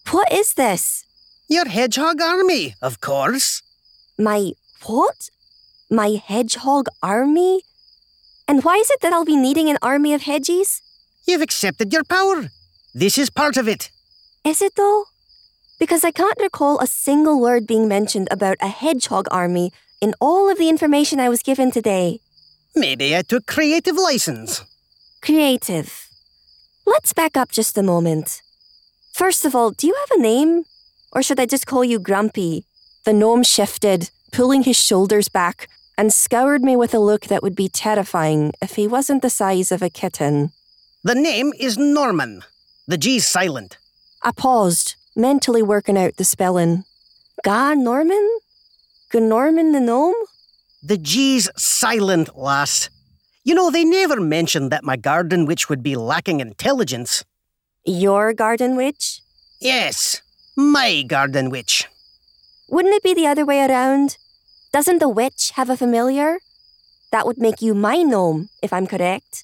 What is this? Your hedgehog army, of course. My what? My hedgehog army? And why is it that I'll be needing an army of hedgies? You've accepted your power. This is part of it. Is it though? Because I can't recall a single word being mentioned about a hedgehog army in all of the information I was given today. Maybe I took creative license. Creative. Let's back up just a moment. First of all, do you have a name? Or should I just call you Grumpy? The gnome shifted, pulling his shoulders back, and scoured me with a look that would be terrifying if he wasn't the size of a kitten. The name is Norman. The G's silent. I paused, mentally working out the spelling. Norman? Norman the gnome? The G's silent, lass. You know, they never mentioned that my garden witch would be lacking intelligence. Your garden witch? Yes, my garden witch. Wouldn't it be the other way around? Doesn't the witch have a familiar? That would make you my gnome, if I'm correct.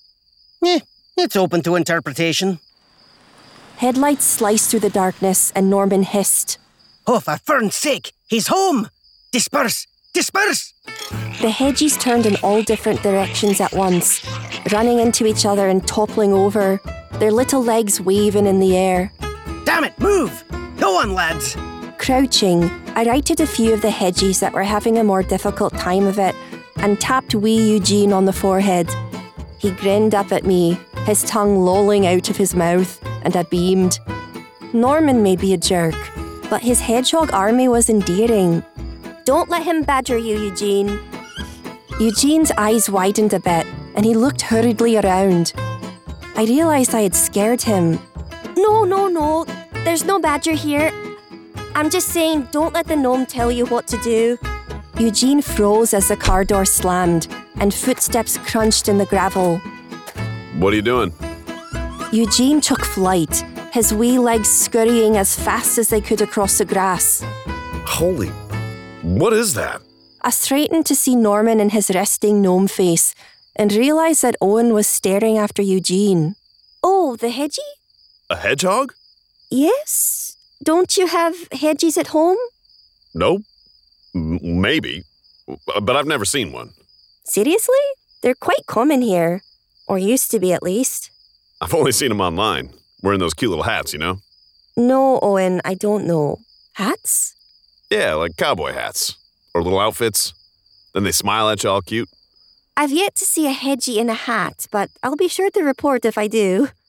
It's open to interpretation. Headlights sliced through the darkness and Norman hissed. Oh, for fern's sake, he's home! Disperse! Disperse! The hedgies turned in all different directions at once, running into each other and toppling over, their little legs waving in the air. Damn it, move! Go on, lads! Crouching, I righted a few of the hedgies that were having a more difficult time of it and tapped wee Eugene on the forehead. He grinned up at me, his tongue lolling out of his mouth, and I beamed. Norman may be a jerk, but his hedgehog army was endearing. Don't let him badger you, Eugene. Eugene's eyes widened a bit, and he looked hurriedly around. I realised I had scared him. No. There's no badger here. I'm just saying, don't let the gnome tell you what to do. Eugene froze as the car door slammed, and footsteps crunched in the gravel. What are you doing? Eugene took flight, his wee legs scurrying as fast as they could across the grass. Holy... what is that? I straightened to see Norman in his resting gnome face and realised that Owen was staring after Eugene. Oh, the hedgie? A hedgehog? Yes. Don't you have hedgies at home? Nope. Maybe. But I've never seen one. Seriously? They're quite common here. Or used to be, at least. I've only seen them online, wearing those cute little hats, you know? No, Owen, I don't know. Hats? Yeah, like cowboy hats. Or little outfits. Then they smile at you all cute. I've yet to see a hedgie in a hat, but I'll be sure to report if I do.